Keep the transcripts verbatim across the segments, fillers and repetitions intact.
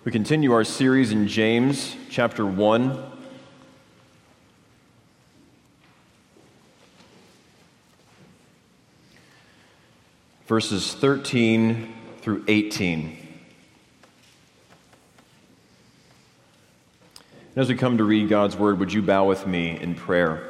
We continue our series in James chapter one. Verses thirteen through eighteen. And as we come to read God's word, would you bow with me in prayer?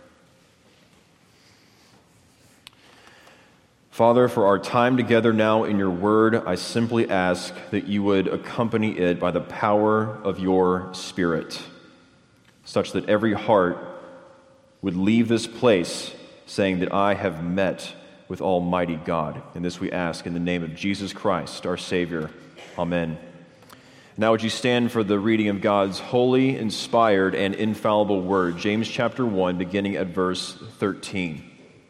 Father, for our time together now in your word, I simply ask that you would accompany it by the power of your Spirit, such that every heart would leave this place saying that I have met with Almighty God. And this we ask in the name of Jesus Christ, our Savior. Amen. Now would you stand for the reading of God's holy, inspired, and infallible word, James chapter one, beginning at verse thirteen.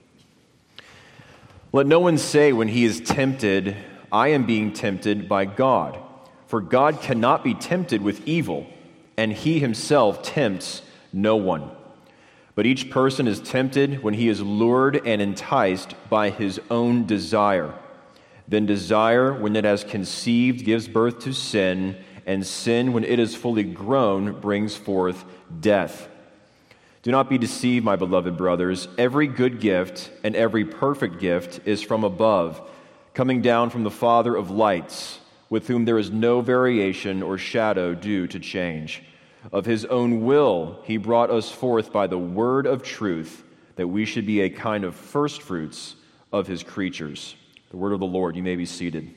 Let no one say when he is tempted, I am being tempted by God. For God cannot be tempted with evil, and he himself tempts no one. But each person is tempted when he is lured and enticed by his own desire. Then desire, when it has conceived, gives birth to sin, and sin, when it is fully grown, brings forth death. Do not be deceived, my beloved brothers. Every good gift and every perfect gift is from above, coming down from the Father of lights, with whom there is no variation or shadow due to change. Of his own will he brought us forth by the word of truth, that we should be a kind of firstfruits of his creatures. The word of the Lord. You may be seated.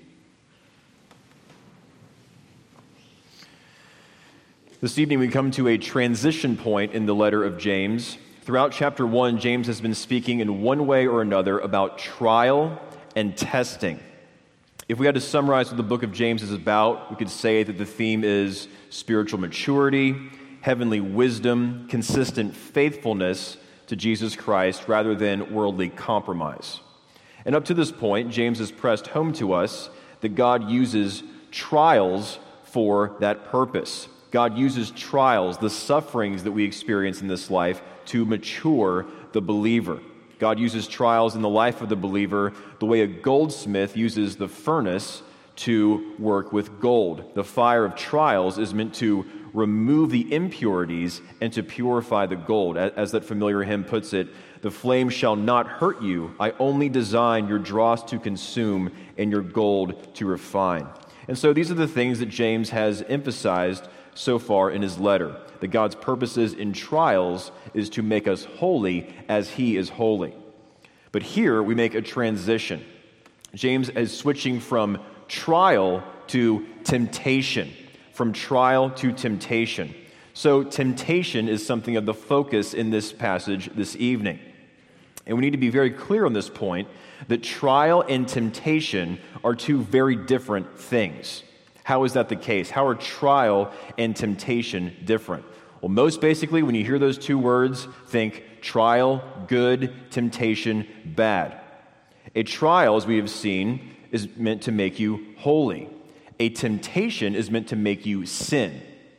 This evening we come to a transition point in the letter of James. Throughout chapter one, James has been speaking in one way or another about trial and testing. If we had to summarize what the book of James is about, we could say that the theme is spiritual maturity, heavenly wisdom, consistent faithfulness to Jesus Christ rather than worldly compromise. And up to this point, James has pressed home to us that God uses trials for that purpose. God uses trials, the sufferings that we experience in this life, to mature the believer. God uses trials in the life of the believer the way a goldsmith uses the furnace to work with gold. The fire of trials is meant to remove the impurities and to purify the gold. As that familiar hymn puts it, the flame shall not hurt you. I only design your dross to consume and your gold to refine. And so these are the things that James has emphasized so far in his letter, that God's purposes in trials is to make us holy as he is holy. But here we make a transition. James is switching from trial to temptation, from trial to temptation. So temptation is something of the focus in this passage this evening. And we need to be very clear on this point that trial and temptation are two very different things. How is that the case? How are trial and temptation different? Well, most basically, when you hear those two words, think trial, good, temptation, bad. A trial, as we have seen, is meant to make you holy. A temptation is meant to make you sin.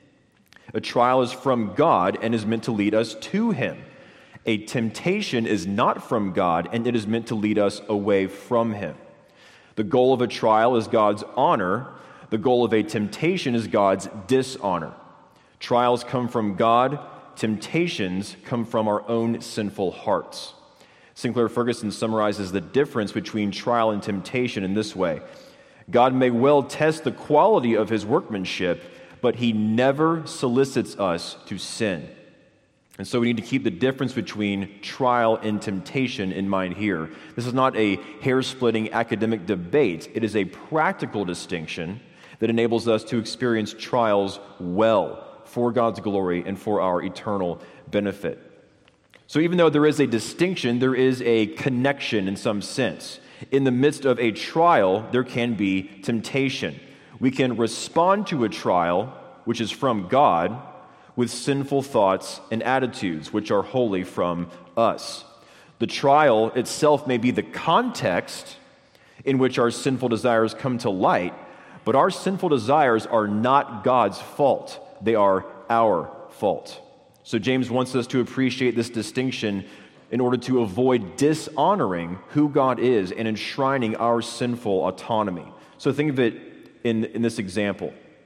A trial is from God and is meant to lead us to him. A temptation is not from God and it is meant to lead us away from him. The goal of a trial is God's honor. The goal of a temptation is God's dishonor. Trials come from God. Temptations come from our own sinful hearts. Sinclair Ferguson summarizes the difference between trial and temptation in this way. God may well test the quality of his workmanship, but he never solicits us to sin. And so we need to keep the difference between trial and temptation in mind here. This is not a hair-splitting academic debate. It is a practical distinction that enables us to experience trials well for God's glory and for our eternal benefit. So even though there is a distinction, there is a connection in some sense. In the midst of a trial, there can be temptation. We can respond to a trial, which is from God, with sinful thoughts and attitudes, which are wholly from us. The trial itself may be the context in which our sinful desires come to light, but our sinful desires are not God's fault. They are our fault. So James wants us to appreciate this distinction in order to avoid dishonoring who God is and enshrining our sinful autonomy. So think of it in, in this example.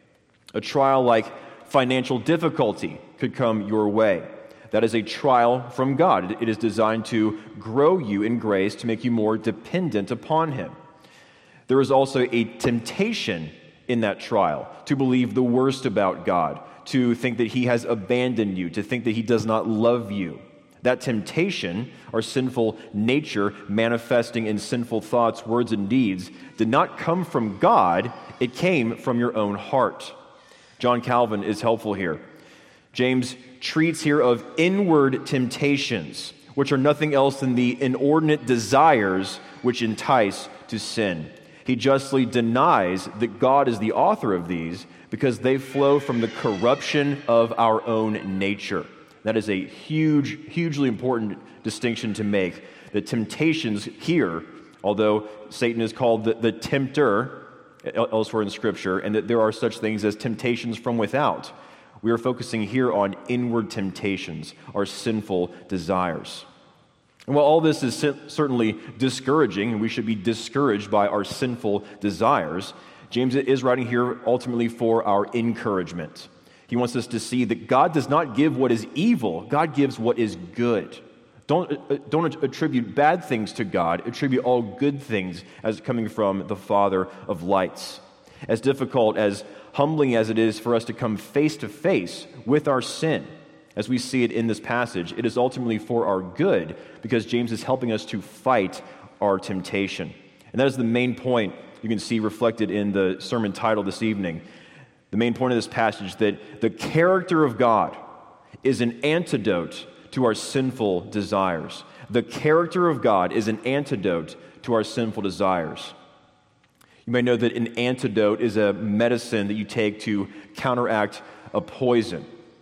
A trial like financial difficulty could come your way. That is a trial from God. It is designed to grow you in grace, to make you more dependent upon Him. There is also a temptation in that trial to believe the worst about God, to think that He has abandoned you, to think that He does not love you. That temptation, our sinful nature manifesting in sinful thoughts, words, and deeds, did not come from God. It came from your own heart. John Calvin is helpful here. James treats here of inward temptations, which are nothing else than the inordinate desires which entice to sin. He justly denies that God is the author of these because they flow from the corruption of our own nature. That is a huge, hugely important distinction to make. The temptations here, although Satan is called the, the tempter elsewhere in Scripture, and that there are such things as temptations from without, we are focusing here on inward temptations, our sinful desires. And while all this is certainly discouraging, and we should be discouraged by our sinful desires, James is writing here ultimately for our encouragement. He wants us to see that God does not give what is evil, God gives what is good. Don't, don't attribute bad things to God, attribute all good things as coming from the Father of lights. As difficult, as humbling as it is for us to come face to face with our sin, as we see it in this passage, it is ultimately for our good because James is helping us to fight our temptation. And that is the main point you can see reflected in the sermon title this evening. The main point of this passage, that the character of God is an antidote to our sinful desires. The character of God is an antidote to our sinful desires. You may know that an antidote is a medicine that you take to counteract a poison.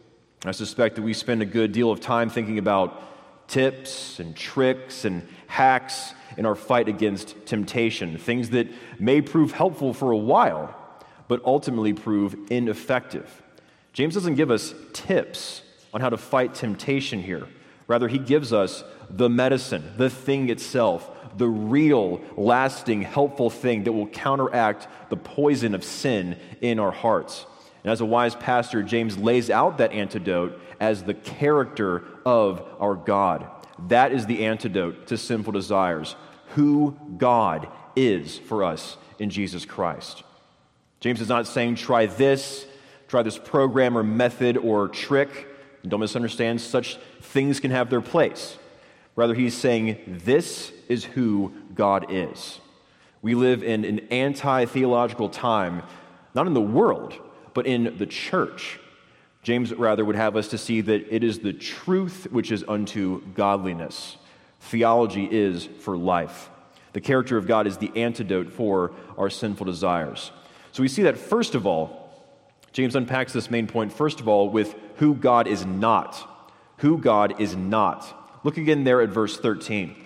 I suspect that we spend a good deal of time thinking about tips and tricks and hacks in our fight against temptation, things that may prove helpful for a while, but ultimately prove ineffective. James doesn't give us tips on how to fight temptation here. Rather, he gives us the medicine, the thing itself, the real, lasting, helpful thing that will counteract the poison of sin in our hearts. And as a wise pastor, James lays out that antidote as the character of our God. That is the antidote to sinful desires, who God is for us in Jesus Christ. James is not saying try this, try this program or method or trick. And don't misunderstand, such things can have their place. Rather, he's saying this is who God is. We live in an anti-theological time, not in the world, but in the church. James rather would have us to see that it is the truth which is unto godliness. Theology is for life. The character of God is the antidote for our sinful desires. So we see that, first of all, James unpacks this main point, first of all, with who God is not. Who God is not. Look again there at verse thirteen.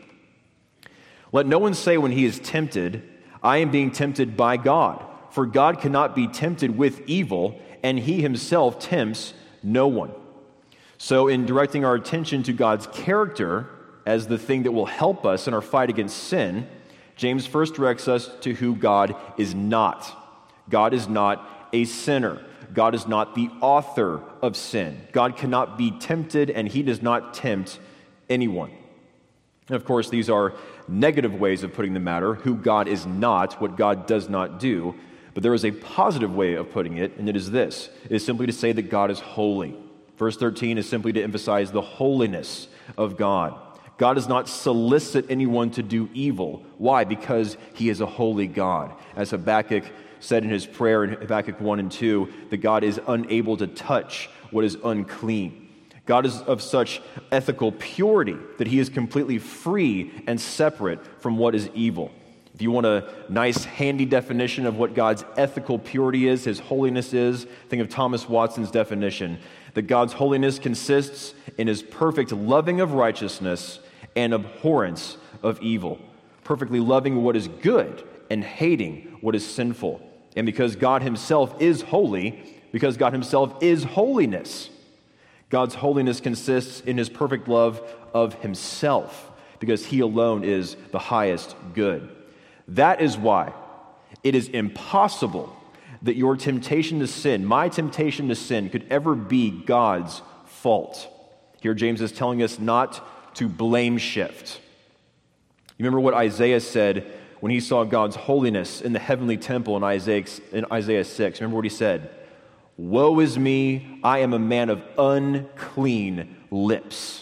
Let no one say when he is tempted, I am being tempted by God. For God cannot be tempted with evil, and he himself tempts no one. So in directing our attention to God's character as the thing that will help us in our fight against sin, James first directs us to who God is not. God is not a sinner. God is not the author of sin. God cannot be tempted, and he does not tempt anyone. And of course, these are negative ways of putting the matter, who God is not, what God does not do. But there is a positive way of putting it, and it is this. It is simply to say that God is holy. Verse thirteen is simply to emphasize the holiness of God. God does not solicit anyone to do evil. Why? Because he is a holy God. As Habakkuk said in his prayer in Habakkuk one and two, that God is unable to touch what is unclean. God is of such ethical purity that he is completely free and separate from what is evil. If you want a nice, handy definition of what God's ethical purity is, his holiness is, think of Thomas Watson's definition, that God's holiness consists in his perfect loving of righteousness and abhorrence of evil, perfectly loving what is good and hating what is sinful. And because God himself is holy, because God himself is holiness, God's holiness consists in his perfect love of himself, because he alone is the highest good. That is why it is impossible that your temptation to sin, my temptation to sin, could ever be God's fault. Here James is telling us not to blame shift. You remember what Isaiah said when he saw God's holiness in the heavenly temple in Isaiah, in Isaiah six. Remember what he said? "Woe is me, I am a man of unclean lips."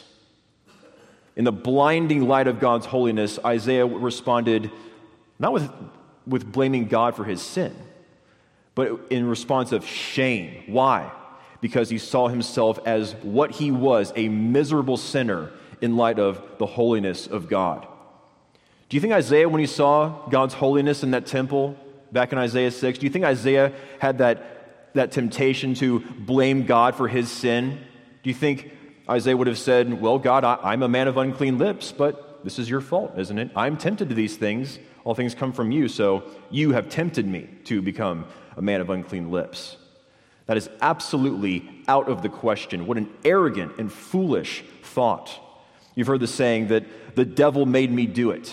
In the blinding light of God's holiness, Isaiah responded not with, with blaming God for his sin, but in response of shame. Why? Because he saw himself as what he was, a miserable sinner in light of the holiness of God. Do you think Isaiah, when he saw God's holiness in that temple back in Isaiah six, do you think Isaiah had that, that temptation to blame God for his sin? Do you think Isaiah would have said, well, God, I, I'm a man of unclean lips, but this is your fault, isn't it? I'm tempted to these things. All things come from you, so you have tempted me to become a man of unclean lips. That is absolutely out of the question. What an arrogant and foolish thought. You've heard the saying that the devil made me do it.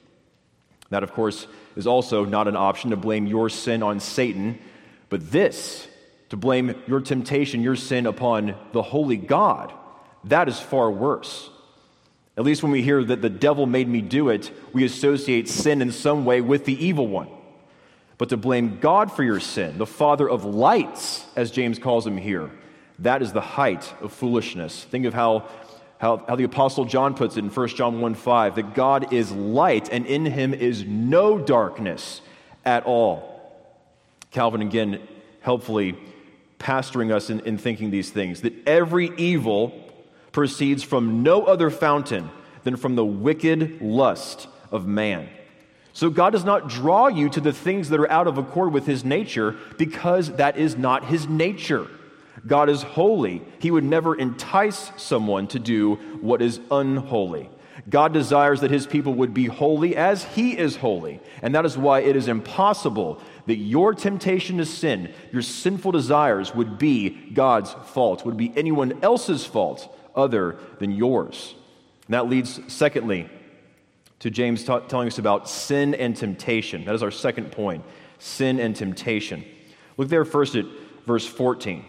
That, of course, is also not an option, to blame your sin on Satan, but this, to blame your temptation, your sin upon the holy God, that is far worse. At least when we hear that the devil made me do it, we associate sin in some way with the evil one. But to blame God for your sin, the Father of lights, as James calls him here, that is the height of foolishness. Think of how How, how the Apostle John puts it in First John one five, that God is light and in him is no darkness at all. Calvin, again, helpfully pastoring us in, in thinking these things, that every evil proceeds from no other fountain than from the wicked lust of man. So God does not draw you to the things that are out of accord with his nature, because that is not his nature. God is holy. He would never entice someone to do what is unholy. God desires that his people would be holy as he is holy. And that is why it is impossible that your temptation to sin, your sinful desires, would be God's fault, would be anyone else's fault other than yours. And that leads, secondly, to James t- telling us about sin and temptation. That is our second point, sin and temptation. Look there first at verse fourteen.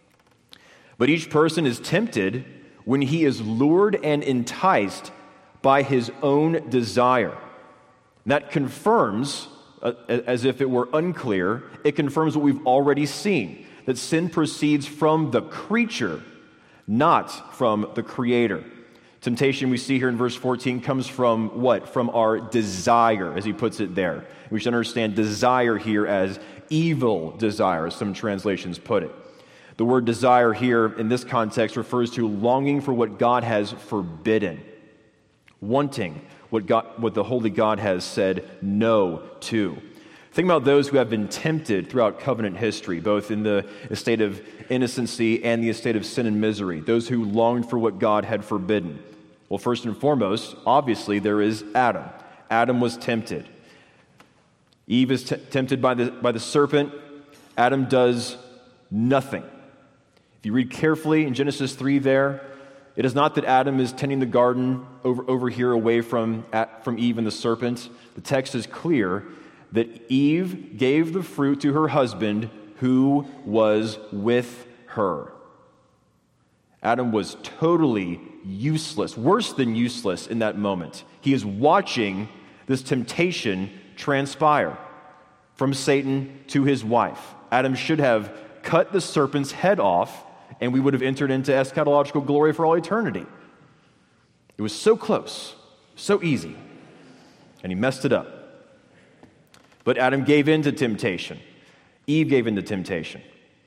But each person is tempted when he is lured and enticed by his own desire. And that confirms, uh, as if it were unclear, it confirms what we've already seen, that sin proceeds from the creature, not from the Creator. Temptation, we see here in verse fourteen, comes from what? From our desire, as he puts it there. We should understand desire here as evil desire, as some translations put it. The word desire here in this context refers to longing for what God has forbidden, wanting what God, what the holy God has said no to. Think about those who have been tempted throughout covenant history, both in the estate of innocency and the estate of sin and misery, those who longed for what God had forbidden. Well, first and foremost, obviously, there is Adam. Adam was tempted. Eve is t- tempted by the, by the serpent. Adam does nothing. If you read carefully in Genesis three there, it is not that Adam is tending the garden over, over here away from, at, from Eve and the serpent. The text is clear that Eve gave the fruit to her husband who was with her. Adam was totally useless, worse than useless in that moment. He is watching this temptation transpire from Satan to his wife. Adam should have cut the serpent's head off, and we would have entered into eschatological glory for all eternity. It was so close, so easy, and he messed it up. But Adam gave in to temptation. Eve gave in to temptation.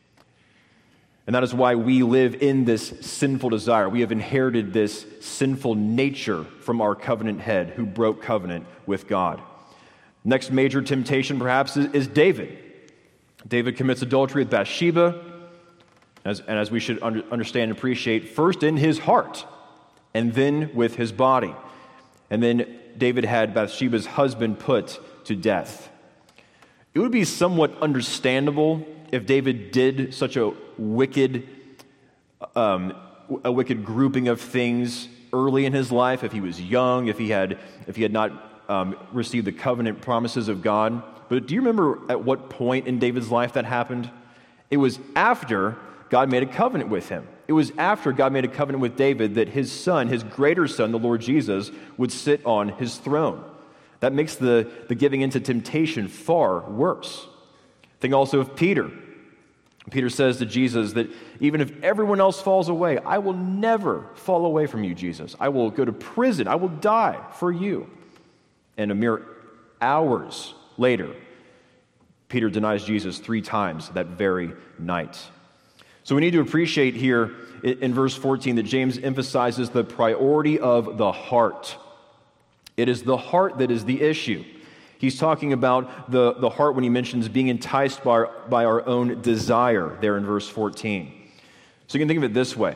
And that is why we live in this sinful desire. We have inherited this sinful nature from our covenant head who broke covenant with God. Next major temptation, perhaps, is, is David. David commits adultery with Bathsheba, as, and as we should under, understand and appreciate, first in his heart, and then with his body. And then David had Bathsheba's husband put to death. It would be somewhat understandable if David did such a wicked, um, a wicked grouping of things early in his life, if he was young, if he had, if he had not um, receive the covenant promises of God. But do you remember at what point in David's life that happened? It was after God made a covenant with him. It was after God made a covenant with David that his son, his greater son, the Lord Jesus, would sit on his throne. That makes the, the giving into temptation far worse. Think also of Peter. Peter says to Jesus that even if everyone else falls away, I will never fall away from you, Jesus. I will go to prison. I will die for you. And a mere hours later, Peter denies Jesus three times that very night. So we need to appreciate here in verse fourteen that James emphasizes the priority of the heart. It is the heart that is the issue. He's talking about the, the heart when he mentions being enticed by our, by our own desire there in verse fourteen. So you can think of it this way,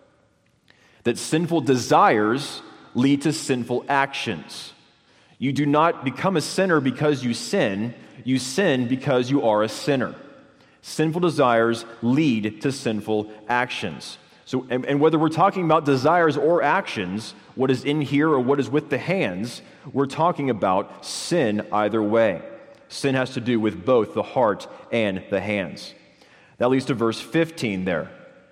that sinful desires lead to sinful actions. You do not become a sinner because you sin. You sin because you are a sinner. Sinful desires lead to sinful actions. So, and, and whether we're talking about desires or actions, what is in here or what is with the hands, we're talking about sin either way. Sin has to do with both the heart and the hands. That leads to verse fifteen there.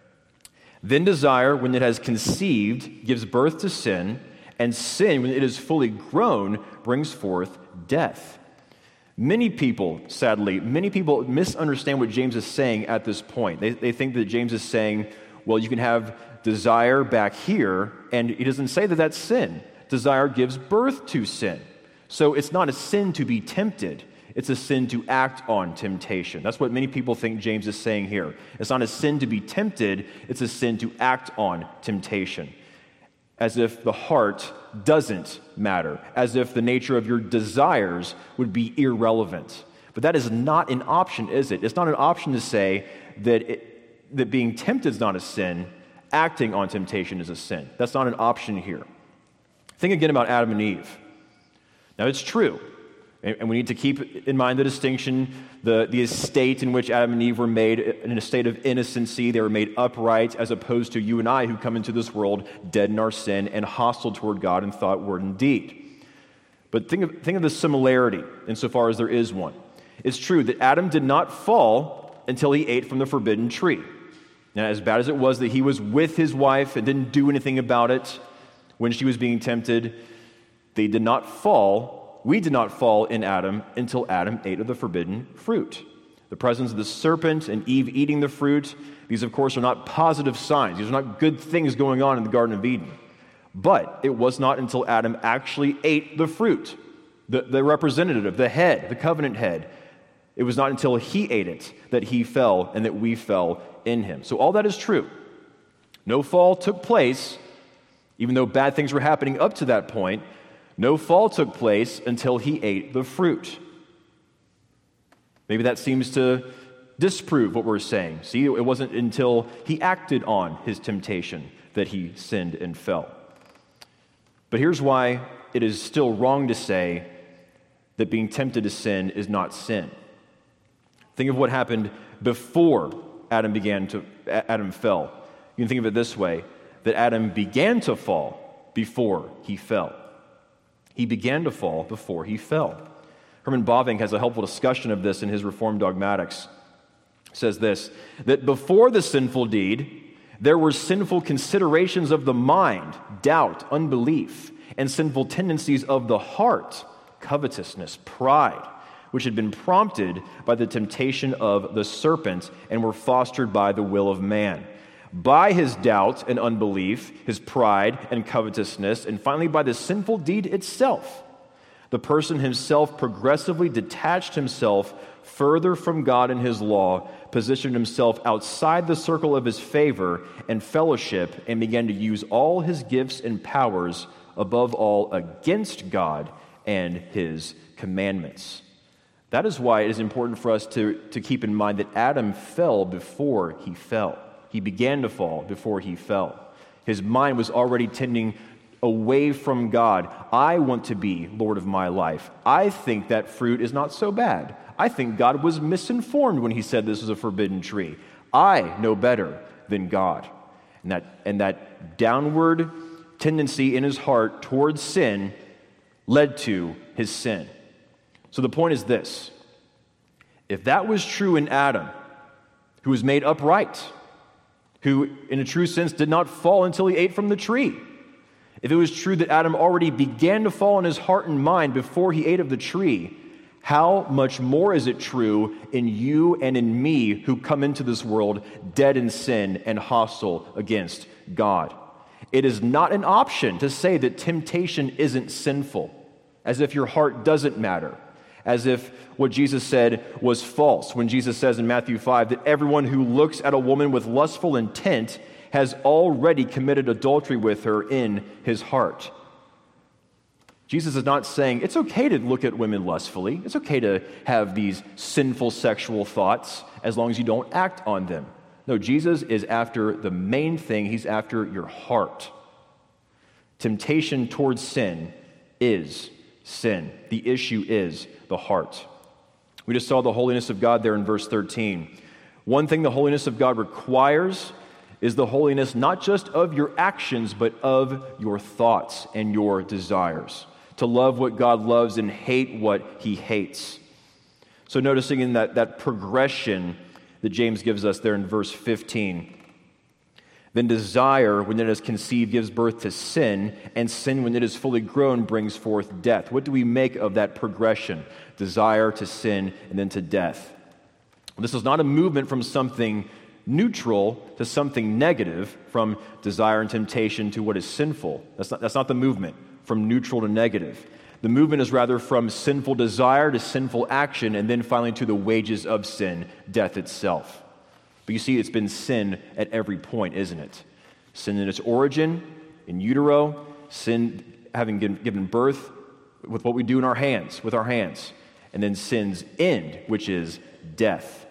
Then desire, when it has conceived, gives birth to sin, and sin, when it is fully grown, brings forth death. Many people, sadly, many people misunderstand what James is saying at this point. They, they think that James is saying, well, you can have desire back here, and he doesn't say that that's sin. Desire gives birth to sin. So it's not a sin to be tempted. It's a sin to act on temptation. That's what many people think James is saying here. It's not a sin to be tempted. It's a sin to act on temptation. As if the heart doesn't matter. As if the nature of your desires would be irrelevant. But that is not an option, is it? It's not an option to say that it, that being tempted is not a sin, acting on temptation is a sin. That's not an option here. Think again about Adam and Eve. Now, it's true, and we need to keep in mind the distinction, the, the estate in which Adam and Eve were made, in a state of innocency. They were made upright, as opposed to you and I who come into this world dead in our sin and hostile toward God in thought, word, and deed. But think of, think of the similarity insofar as there is one. It's true that Adam did not fall until he ate from the forbidden tree. Now, as bad as it was that he was with his wife and didn't do anything about it when she was being tempted, they did not fall. We did not fall in Adam until Adam ate of the forbidden fruit. The presence of the serpent and Eve eating the fruit, these, of course, are not positive signs. These are not good things going on in the Garden of Eden. But it was not until Adam actually ate the fruit, the, the representative, the head, the covenant head. It was not until he ate it that he fell and that we fell in him. So all that is true. No fall took place, even though bad things were happening up to that point. No fall took place until he ate the fruit. Maybe that seems to disprove what we're saying. See, it wasn't until he acted on his temptation that he sinned and fell. But here's why it is still wrong to say that being tempted to sin is not sin. Think of what happened before Adam began to Adam fell. You can think of it this way, that Adam began to fall before he fell. He began to fall before he fell. Herman Bavinck has a helpful discussion of this in his Reformed Dogmatics. He says this, that before the sinful deed, there were sinful considerations of the mind, doubt, unbelief, and sinful tendencies of the heart, covetousness, pride, which had been prompted by the temptation of the serpent and were fostered by the will of man. By his doubt and unbelief, his pride and covetousness, and finally by the sinful deed itself, the person himself progressively detached himself further from God and his law, positioned himself outside the circle of his favor and fellowship, and began to use all his gifts and powers, above all, against God and his commandments. That is why it is important for us to, to keep in mind that Adam fell before he fell. He began to fall before he fell. His mind was already tending away from God. I want to be Lord of my life. I think that fruit is not so bad. I think God was misinformed when he said this was a forbidden tree. I know better than God. And that, and that downward tendency in his heart towards sin led to his sin. So the point is this: if that was true in Adam, who was made upright, who in a true sense did not fall until he ate from the tree, if it was true that Adam already began to fall in his heart and mind before he ate of the tree, how much more is it true in you and in me who come into this world dead in sin and hostile against God? It is not an option to say that temptation isn't sinful, as if your heart doesn't matter, as if what Jesus said was false when Jesus says in Matthew five that everyone who looks at a woman with lustful intent has already committed adultery with her in his heart. Jesus is not saying it's okay to look at women lustfully. It's okay to have these sinful sexual thoughts as long as you don't act on them. No, Jesus is after the main thing. He's after your heart. Temptation towards sin is sin. The issue is the heart. We just saw the holiness of God there in verse thirteen. One thing the holiness of God requires is the holiness not just of your actions, but of your thoughts and your desires. To love what God loves and hate what he hates. So noticing in that, that progression that James gives us there in verse fifteen. Then desire, when it is conceived, gives birth to sin, and sin, when it is fully grown, brings forth death. What do we make of that progression? Desire to sin and then to death. This is not a movement from something neutral to something negative, from desire and temptation to what is sinful. That's not, that's not the movement, from neutral to negative. The movement is rather from sinful desire to sinful action, and then finally to the wages of sin, death itself. But you see, it's been sin at every point, isn't it? Sin in its origin, in utero, sin having given birth with what we do in our hands, with our hands, and then sin's end, which is death.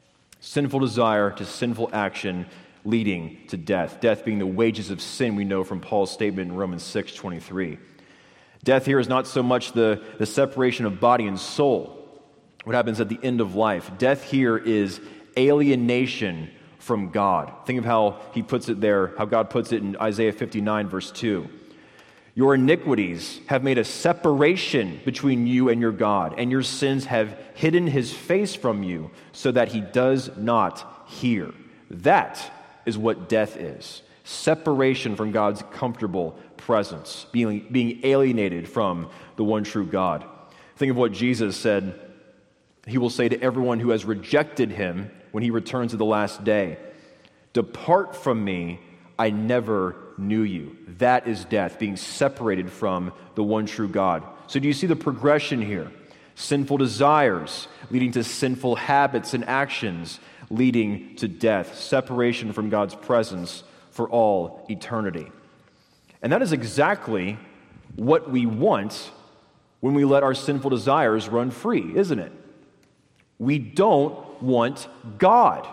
Sinful desire to sinful action leading to death. Death being the wages of sin, we know from Paul's statement in Romans six twenty-three. Death here is not so much the, the separation of body and soul, what happens at the end of life. Death here is alienation from God. Think of how he puts it there, how God puts it in Isaiah fifty-nine, verse two. Your iniquities have made a separation between you and your God, and your sins have hidden his face from you so that he does not hear. That is what death is. Separation from God's comfortable presence, being, being alienated from the one true God. Think of what Jesus said. He will say to everyone who has rejected him when he returns at the last day, "Depart from me, I never knew you." That is death, being separated from the one true God. So do you see the progression here? Sinful desires leading to sinful habits and actions leading to death, separation from God's presence for all eternity. And that is exactly what we want when we let our sinful desires run free, isn't it? We don't want God.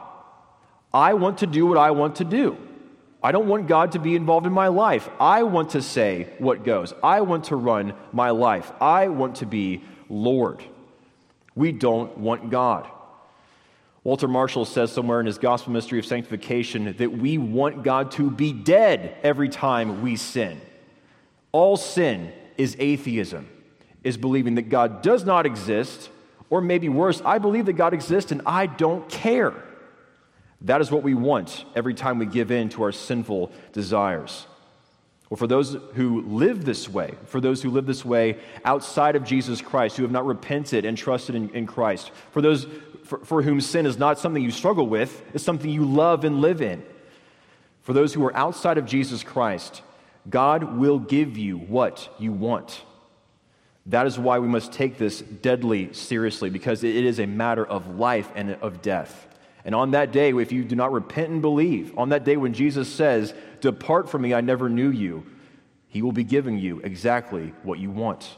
I want to do what I want to do. I don't want God to be involved in my life. I want to say what goes. I want to run my life. I want to be Lord. We don't want God. Walter Marshall says somewhere in his Gospel Mystery of Sanctification that we want God to be dead every time we sin. All sin is atheism, is believing that God does not exist, or maybe worse, I believe that God exists and I don't care. That is what we want every time we give in to our sinful desires. Well, for those who live this way, for those who live this way outside of Jesus Christ, who have not repented and trusted in, in Christ, for those for, for whom sin is not something you struggle with, it's something you love and live in. For those who are outside of Jesus Christ, God will give you what you want. That is why we must take this deadly seriously, because it is a matter of life and of death. And on that day, if you do not repent and believe, on that day when Jesus says, "Depart from me, I never knew you," he will be giving you exactly what you want.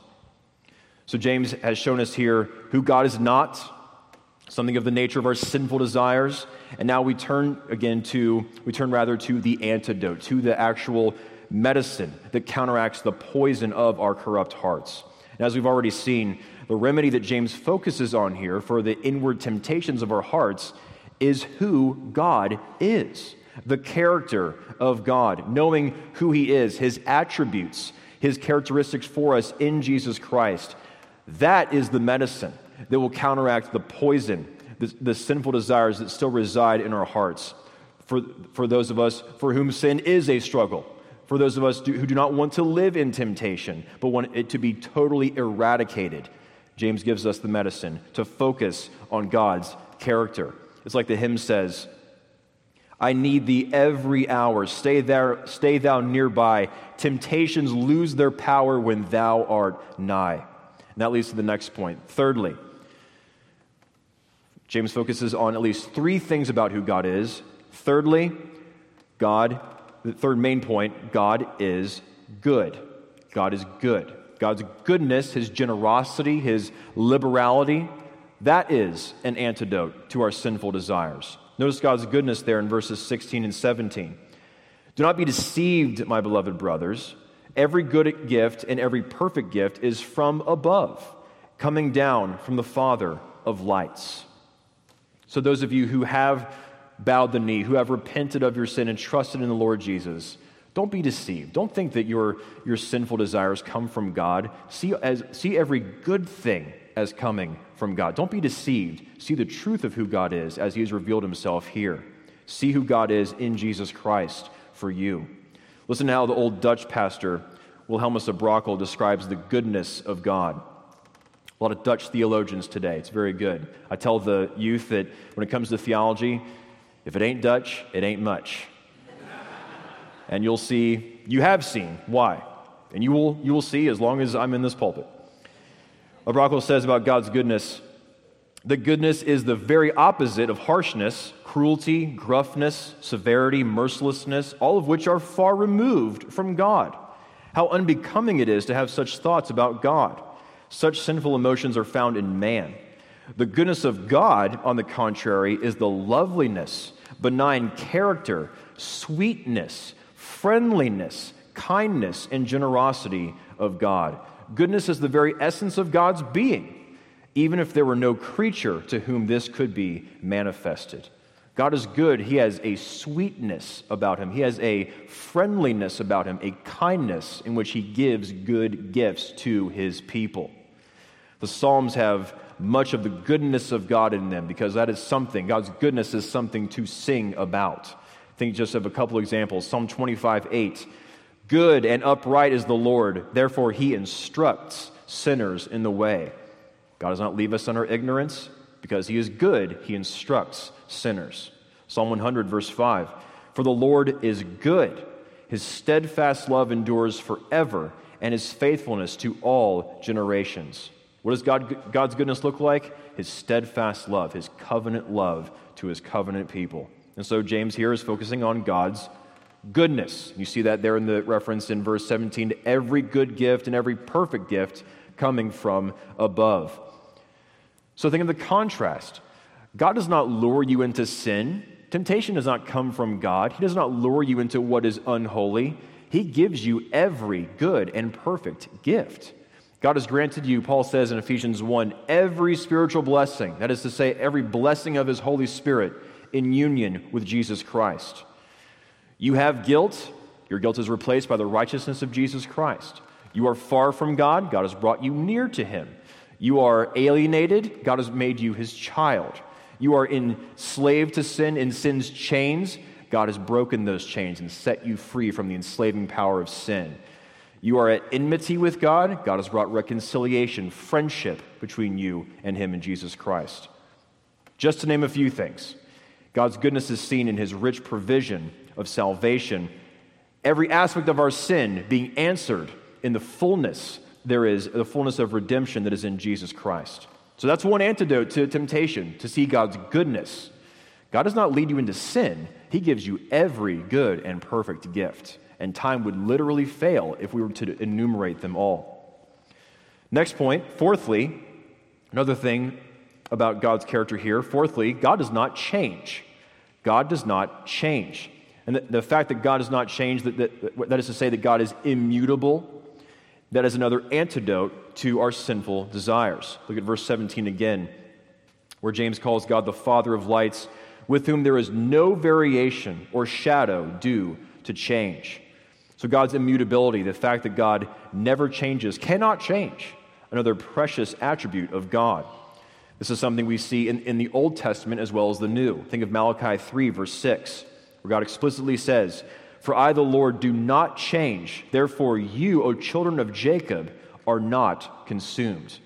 So James has shown us here who God is not, something of the nature of our sinful desires, and now we turn again to, we turn rather to the antidote, to the actual medicine that counteracts the poison of our corrupt hearts. And as we've already seen, the remedy that James focuses on here for the inward temptations of our hearts is who God is, the character of God, knowing who he is, his attributes, his characteristics for us in Jesus Christ. That is the medicine that will counteract the poison, the, the sinful desires that still reside in our hearts. For, for those of us for whom sin is a struggle, for those of us do, who do not want to live in temptation, but want it to be totally eradicated, James gives us the medicine to focus on God's character. It's like the hymn says, I need thee every hour, stay there, stay thou nearby. Temptations lose their power when thou art nigh. And that leads to the next point. Thirdly, James focuses on at least three things about who God is. Thirdly, God, the third main point, God is good. God is good. God's goodness, his generosity, his liberality, that is an antidote to our sinful desires. Notice God's goodness there in verses sixteen and seventeen. Do not be deceived, my beloved brothers. Every good gift and every perfect gift is from above, coming down from the Father of lights. So those of you who have bowed the knee, who have repented of your sin and trusted in the Lord Jesus, don't be deceived. Don't think that your, your sinful desires come from God. See, as, see every good thing as coming from God. Don't be deceived. See the truth of who God is as he has revealed himself here. See who God is in Jesus Christ for you. Listen to how the old Dutch pastor, Wilhelmus of Brakel, describes the goodness of God. A lot of Dutch theologians today. It's very good. I tell the youth that when it comes to theology, if it ain't Dutch, it ain't much. And you'll see, you have seen why. And you will you will see as long as I'm in this pulpit. Brakel says about God's goodness, the goodness is the very opposite of harshness, cruelty, gruffness, severity, mercilessness, all of which are far removed from God. How unbecoming it is to have such thoughts about God. Such sinful emotions are found in man. The goodness of God, on the contrary, is the loveliness, benign character, sweetness, friendliness, kindness, and generosity of God. Goodness is the very essence of God's being, even if there were no creature to whom this could be manifested. God is good. He has a sweetness about him. He has a friendliness about him, a kindness in which he gives good gifts to his people. The Psalms have much of the goodness of God in them because that is something, God's goodness is something to sing about. Think just of a couple examples. Psalm twenty-five eight. Good and upright is the Lord, therefore he instructs sinners in the way. God does not leave us under ignorance. Because he is good, he instructs sinners. Psalm one hundred, verse five. For the Lord is good. His steadfast love endures forever, and his faithfulness to all generations. What does God, God's goodness look like? His steadfast love, his covenant love to his covenant people. And so James here is focusing on God's goodness. You see that there in the reference in verse seventeen to every good gift and every perfect gift coming from above. So think of the contrast. God does not lure you into sin. Temptation does not come from God. He does not lure you into what is unholy. He gives you every good and perfect gift. God has granted you, Paul says in Ephesians one, every spiritual blessing. That is to say, every blessing of his Holy Spirit in union with Jesus Christ. You have guilt. Your guilt is replaced by the righteousness of Jesus Christ. You are far from God. God has brought you near to him. You are alienated. God has made you his child. You are enslaved to sin in sin's chains. God has broken those chains and set you free from the enslaving power of sin. You are at enmity with God. God has brought reconciliation, friendship between you and him in Jesus Christ. Just to name a few things, God's goodness is seen in his rich provision of salvation. Every aspect of our sin being answered in the fullness there is, the fullness of redemption that is in Jesus Christ. So that's one antidote to temptation, to see God's goodness. God does not lead you into sin. He gives you every good and perfect gift. And time would literally fail if we were to enumerate them all. Next point, fourthly, another thing about God's character here. Fourthly, God does not change. God does not change. And the, the fact that God does not change, that, that, that is to say that God is immutable, that is another antidote to our sinful desires. Look at verse seventeen again, where James calls God the Father of lights, with whom there is no variation or shadow due to change. So God's immutability, the fact that God never changes, cannot change, another precious attribute of God. This is something we see in, in the Old Testament as well as the New. Think of Malachi three, verse six, where God explicitly says, "For I, the Lord, do not change. Therefore you, O children of Jacob, are not consumed."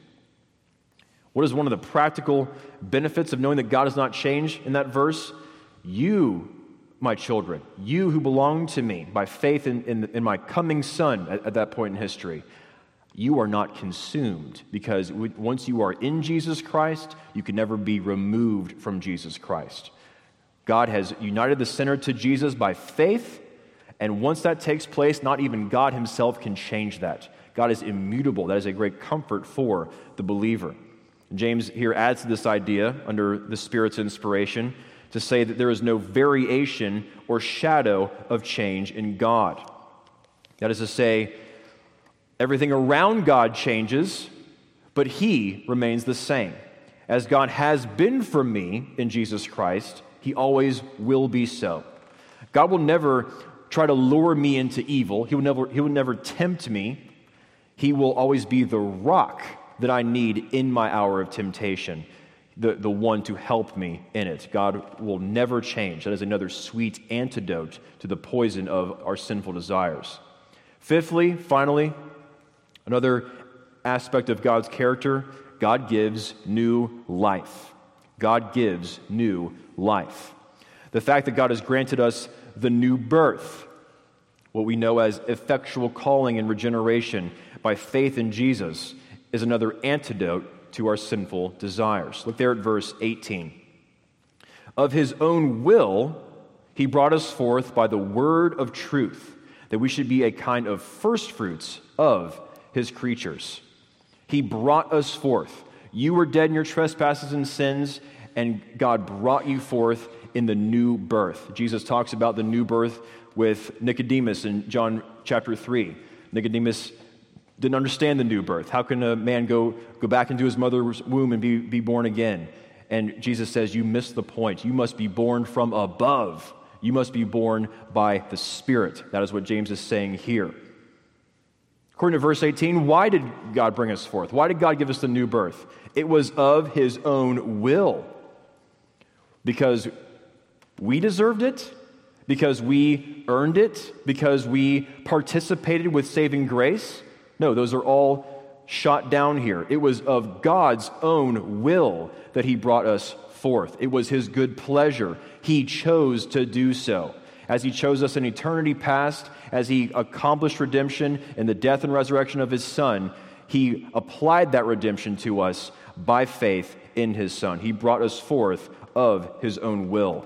What is one of the practical benefits of knowing that God does not change in that verse? You, my children, you who belong to me by faith in, in, in my coming Son at, at that point in history, you are not consumed, because once you are in Jesus Christ, you can never be removed from Jesus Christ. God has united the sinner to Jesus by faith, and once that takes place, not even God himself can change that. God is immutable. That is a great comfort for the believer. James here adds to this idea under the Spirit's inspiration to say that there is no variation or shadow of change in God. That is to say, everything around God changes, but he remains the same. As God has been for me in Jesus Christ, he always will be so. God will never try to lure me into evil. He will never, he will never tempt me. He will always be the rock that I need in my hour of temptation, the, the one to help me in it. God will never change. That is another sweet antidote to the poison of our sinful desires. Fifthly, finally, another aspect of God's character, God gives new life. God gives new life. The fact that God has granted us the new birth, what we know as effectual calling and regeneration by faith in Jesus, is another antidote to our sinful desires. Look there at verse eighteen. Of his own will, he brought us forth by the word of truth, that we should be a kind of firstfruits of his creatures. He brought us forth. You were dead in your trespasses and sins, and God brought you forth in the new birth. Jesus talks about the new birth with Nicodemus in John chapter three. Nicodemus didn't understand the new birth. How can a man go, go back into his mother's womb and be, be born again? And Jesus says, you missed the point. You must be born from above. You must be born by the Spirit. That is what James is saying here. According to verse eighteen, why did God bring us forth? Why did God give us the new birth? It was of his own will. Because we deserved it? Because we earned it? Because we participated with saving grace? No, those are all shot down here. It was of God's own will that he brought us forth. It was his good pleasure. He chose to do so. As he chose us in eternity past, as he accomplished redemption in the death and resurrection of his Son, he applied that redemption to us by faith in his Son. He brought us forth of his own will.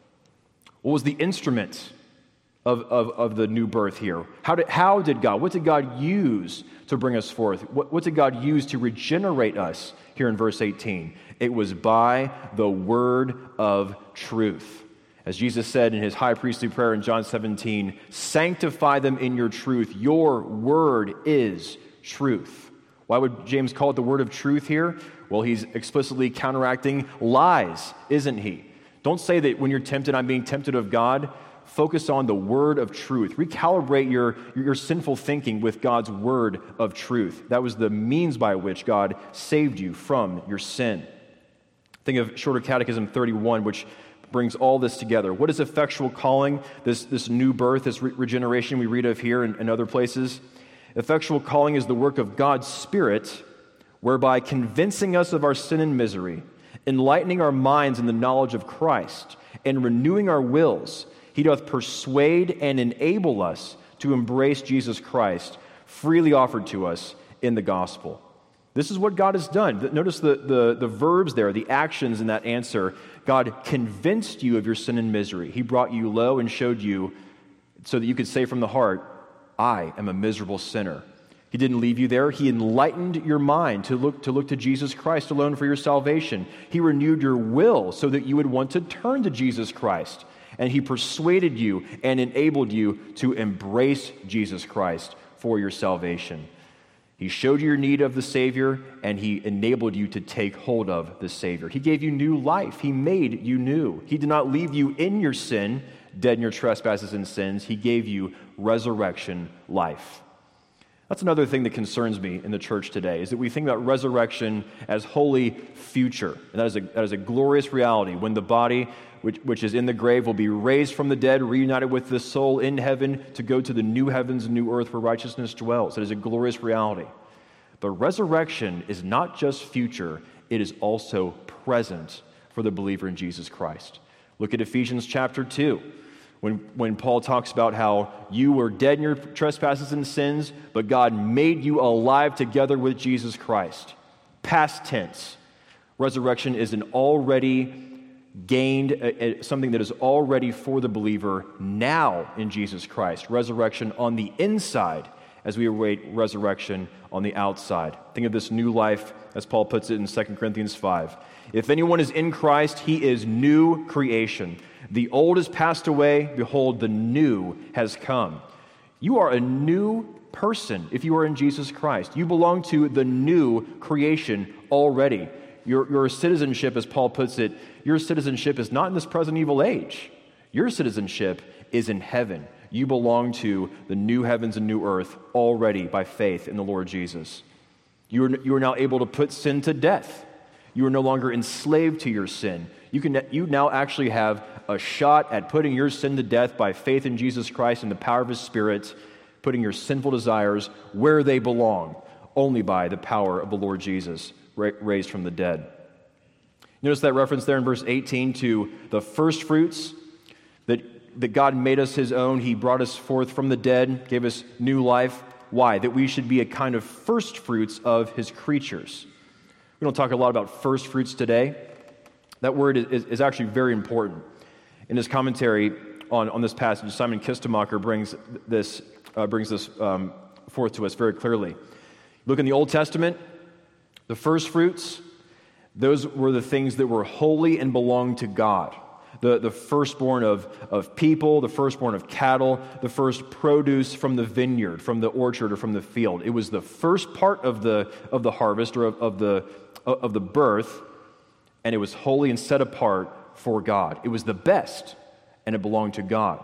What was the instrument of, of, of the new birth here? How did, how did God, what did God use to bring us forth? What, what did God use to regenerate us here in verse eighteen? It was by the word of truth. As Jesus said in his high priestly prayer in John seventeen, sanctify them in your truth. Your word is truth. Why would James call it the word of truth here? Well, he's explicitly counteracting lies, isn't he? Don't say that when you're tempted, I'm being tempted of God. Focus on the word of truth. Recalibrate your, your sinful thinking with God's word of truth. That was the means by which God saved you from your sin. Think of Shorter Catechism thirty-one, which brings all this together. What is effectual calling, this, this new birth, this re- regeneration we read of here and, and other places? Effectual calling is the work of God's Spirit, whereby convincing us of our sin and misery, enlightening our minds in the knowledge of Christ, and renewing our wills, he doth persuade and enable us to embrace Jesus Christ, freely offered to us in the gospel. This is what God has done. Notice the, the, the verbs there, the actions in that answer. God convinced you of your sin and misery. He brought you low and showed you so that you could say from the heart, I am a miserable sinner. He didn't leave you there. He enlightened your mind to look, to look to Jesus Christ alone for your salvation. He renewed your will so that you would want to turn to Jesus Christ. And he persuaded you and enabled you to embrace Jesus Christ for your salvation. He showed you your need of the Savior, and he enabled you to take hold of the Savior. He gave you new life. He made you new. He did not leave you in your sin, dead in your trespasses and sins, he gave you resurrection life. That's another thing that concerns me in the church today, is that we think about resurrection as wholly future. And that is a, that is a glorious reality when the body, which, which is in the grave, will be raised from the dead, reunited with the soul in heaven to go to the new heavens and new earth where righteousness dwells. It is a glorious reality. But resurrection is not just future, it is also present for the believer in Jesus Christ. Look at Ephesians chapter two. When, when Paul talks about how you were dead in your trespasses and sins, but God made you alive together with Jesus Christ. Past tense. Resurrection is an already gained, uh, uh, something that is already for the believer now in Jesus Christ. Resurrection on the inside as we await resurrection on the outside. Think of this new life, as Paul puts it in Second Corinthians five. If anyone is in Christ, he is new creation. The old has passed away, behold, the new has come. You are a new person if you are in Jesus Christ. You belong to the new creation already. Your, your citizenship, as Paul puts it, your citizenship is not in this present evil age. Your citizenship is in heaven. You belong to the new heavens and new earth already by faith in the Lord Jesus. You are, you are now able to put sin to death. You are no longer enslaved to your sin. You can you now actually have a shot at putting your sin to death by faith in Jesus Christ and the power of His Spirit, putting your sinful desires where they belong, only by the power of the Lord Jesus, ra- raised from the dead. Notice that reference there in verse eighteen to the first fruits, that, that God made us His own. He brought us forth from the dead, gave us new life. Why? That we should be a kind of first fruits of His creatures. We don't talk a lot about first fruits today. That word is, is actually very important. In his commentary on, on this passage, Simon Kistemacher brings this uh, brings this um, forth to us very clearly. Look in the Old Testament, the first fruits, those were the things that were holy and belonged to God. The, the firstborn of, of people, the firstborn of cattle, the first produce from the vineyard, from the orchard, or from the field. It was the first part of the of the harvest or of, of the of the birth, and it was holy and set apart for God. It was the best, and it belonged to God.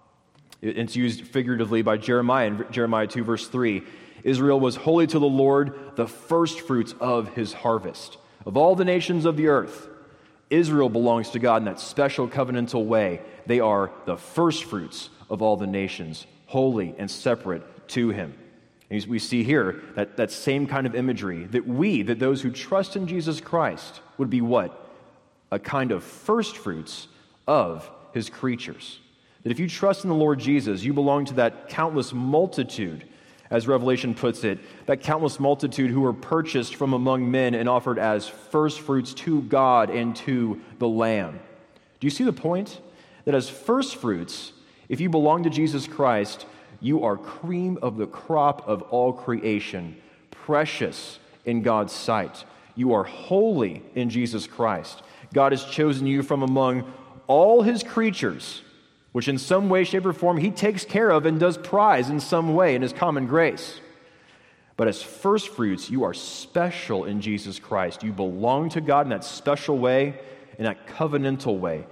It's used figuratively by Jeremiah in Jeremiah two, verse three. Israel was holy to the Lord, the first fruits of His harvest. Of all the nations of the earth, Israel belongs to God in that special covenantal way. They are the first fruits of all the nations, holy and separate to Him. And we see here that, that same kind of imagery, that we, that those who trust in Jesus Christ, would be what? A kind of first fruits of His creatures. That if you trust in the Lord Jesus, you belong to that countless multitude, as Revelation puts it, that countless multitude who were purchased from among men and offered as first fruits to God and to the Lamb. Do you see the point? That as first fruits, if you belong to Jesus Christ, you are cream of the crop of all creation, precious in God's sight. You are holy in Jesus Christ. God has chosen you from among all His creatures, which in some way, shape, or form He takes care of and does prize in some way in His common grace. But as first fruits, you are special in Jesus Christ. You belong to God in that special way, in that covenantal way.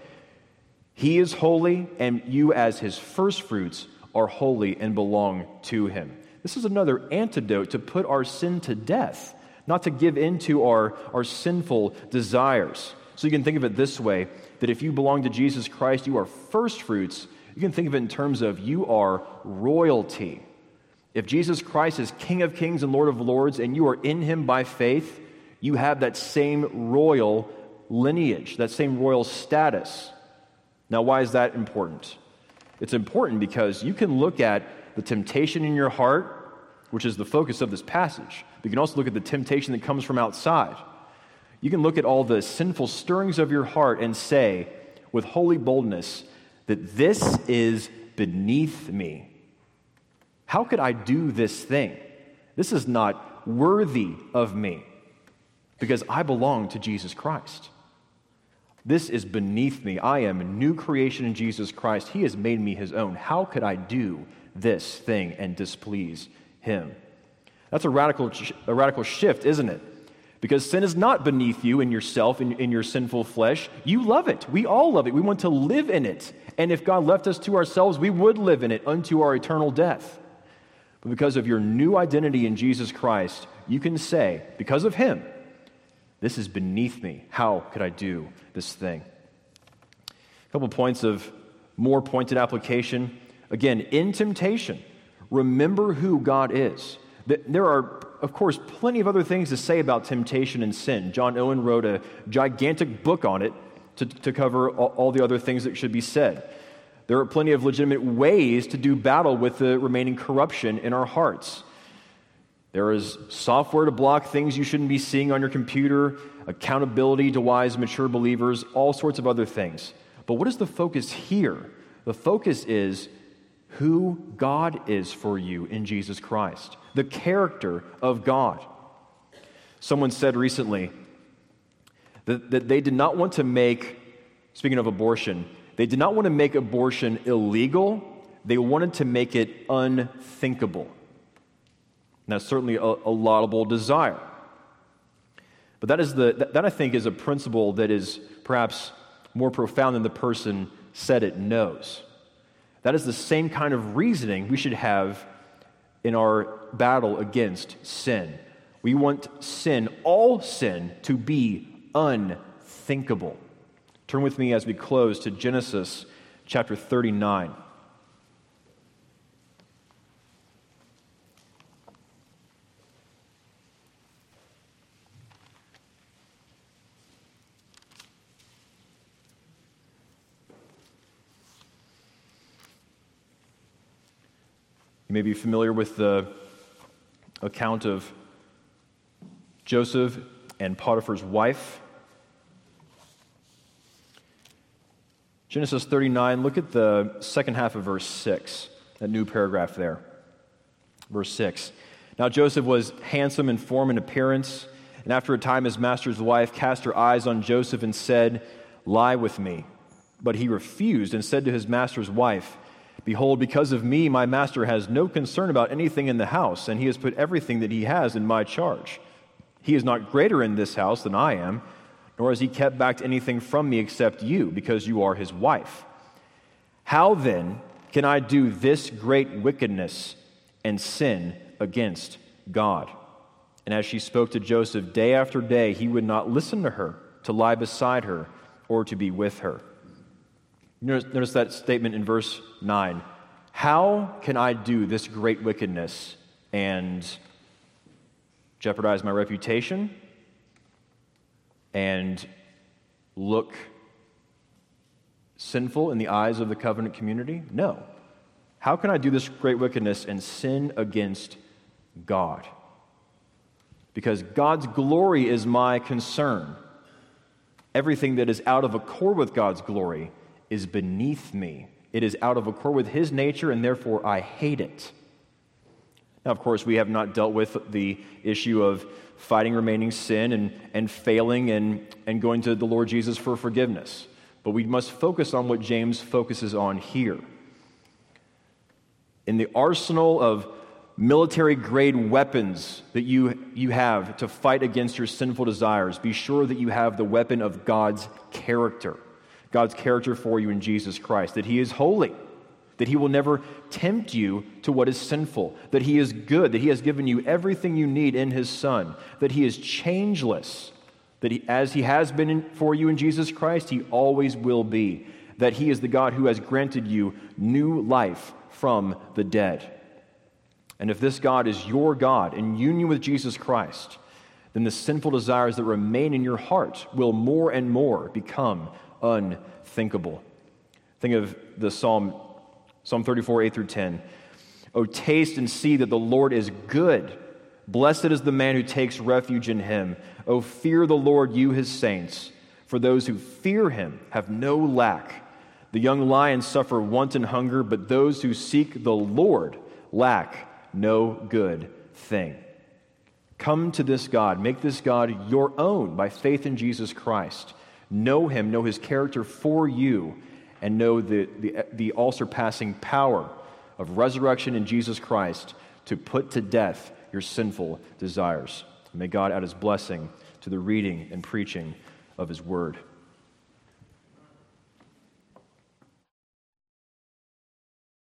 He is holy, and you as His first fruits are holy and belong to Him. This is another antidote to put our sin to death, not to give in to our, our sinful desires. So you can think of it this way, that if you belong to Jesus Christ, you are first fruits. You can think of it in terms of you are royalty. If Jesus Christ is King of Kings and Lord of Lords, and you are in Him by faith, you have that same royal lineage, that same royal status. Now, why is that important? It's important because you can look at the temptation in your heart, which is the focus of this passage. But you can also look at the temptation that comes from outside. You can look at all the sinful stirrings of your heart and say, with holy boldness, that this is beneath me. How could I do this thing? This is not worthy of me, because I belong to Jesus Christ. This is beneath me. I am a new creation in Jesus Christ. He has made me His own. How could I do this thing and displease Him? That's a radical, a radical shift, isn't it? Because sin is not beneath you in yourself, in, in your sinful flesh. You love it. We all love it. We want to live in it. And if God left us to ourselves, we would live in it unto our eternal death. But because of your new identity in Jesus Christ, you can say, because of him, this is beneath me. How could I do this thing? A couple points of more pointed application. Again, in temptation, remember who God is. There are, of course, plenty of other things to say about temptation and sin. John Owen wrote a gigantic book on it to, to cover all, all the other things that should be said. There are plenty of legitimate ways to do battle with the remaining corruption in our hearts. There is software to block things you shouldn't be seeing on your computer, accountability to wise, mature believers, all sorts of other things. But what is the focus here? The focus is who God is for you in Jesus Christ, the character of God. Someone said recently that, that they did not want to make, speaking of abortion, they did not want to make abortion illegal. They wanted to make it unthinkable. And that's certainly a, a laudable desire. But that is the that, that I think is a principle that is perhaps more profound than the person said it knows. That is the same kind of reasoning we should have in our battle against sin. We want sin, all sin, to be unthinkable. Turn with me as we close to Genesis chapter thirty-nine. You may be familiar with the account of Joseph and Potiphar's wife. Genesis thirty-nine, look at the second half of verse six, that new paragraph there. Verse six. Now Joseph was handsome in form and appearance, and after a time his master's wife cast her eyes on Joseph and said, "Lie with me." But he refused and said to his master's wife, "Behold, because of me, my master has no concern about anything in the house, and he has put everything that he has in my charge. He is not greater in this house than I am, nor has he kept back anything from me except you, because you are his wife. How then can I do this great wickedness and sin against God?" And as she spoke to Joseph day after day, he would not listen to her, to lie beside her, or to be with her. Notice, notice that statement in verse nine. How can I do this great wickedness and jeopardize my reputation and look sinful in the eyes of the covenant community? No. How can I do this great wickedness and sin against God? Because God's glory is my concern. Everything that is out of accord with God's glory is beneath me. It is out of accord with his nature, and therefore I hate it. Now, of course, we have not dealt with the issue of fighting remaining sin and, and failing and, and going to the Lord Jesus for forgiveness. But we must focus on what James focuses on here. In the arsenal of military-grade weapons that you, you have to fight against your sinful desires, be sure that you have the weapon of God's character. God's character for you in Jesus Christ, that he is holy, that he will never tempt you to what is sinful, that he is good, that he has given you everything you need in his Son, that he is changeless, that he, as he has been in, for you in Jesus Christ, he always will be, that he is the God who has granted you new life from the dead. And if this God is your God in union with Jesus Christ, then the sinful desires that remain in your heart will more and more become unthinkable. Think of the Psalm, Psalm thirty-four, eight through ten. "O taste and see that the Lord is good. Blessed is the man who takes refuge in him. O fear the Lord, you his saints. For those who fear him have no lack. The young lions suffer want and hunger, but those who seek the Lord lack no good thing." Come to this God. Make this God your own by faith in Jesus Christ. Know him, know his character for you, and know the, the, the all-surpassing power of resurrection in Jesus Christ to put to death your sinful desires. May God add his blessing to the reading and preaching of his word.